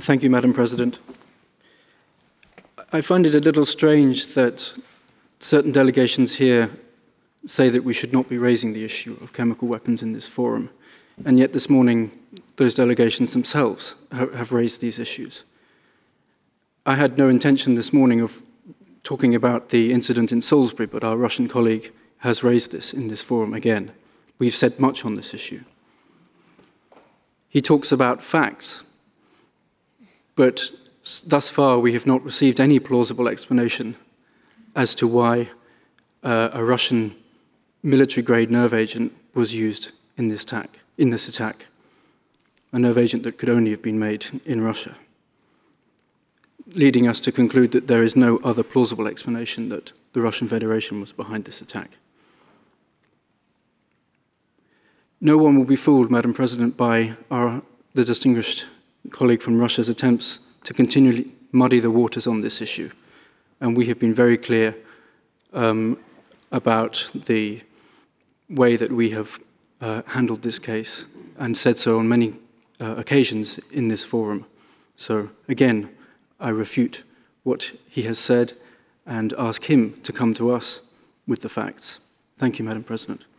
Thank you, Madam President. I find it a little strange that certain delegations here say that we should not be raising the issue of chemical weapons in this forum, and yet this morning those delegations themselves have raised these issues. I had no intention this morning of talking about the incident in Salisbury, but our Russian colleague has raised this in this forum again. We've said much on this issue. He talks about facts, but thus far we have not received any plausible explanation as to why a Russian military-grade nerve agent was used in this attack, a nerve agent that could only have been made in Russia, leading us to conclude that there is no other plausible explanation that the Russian Federation was behind this attack. No one will be fooled, Madam President, by the distinguished colleague from Russia's attempts to continually muddy the waters on this issue. And we have been very clear about the way that we have handled this case and said so on many occasions in this forum. So again, I refute what he has said and ask him to come to us with the facts. Thank you, Madam President.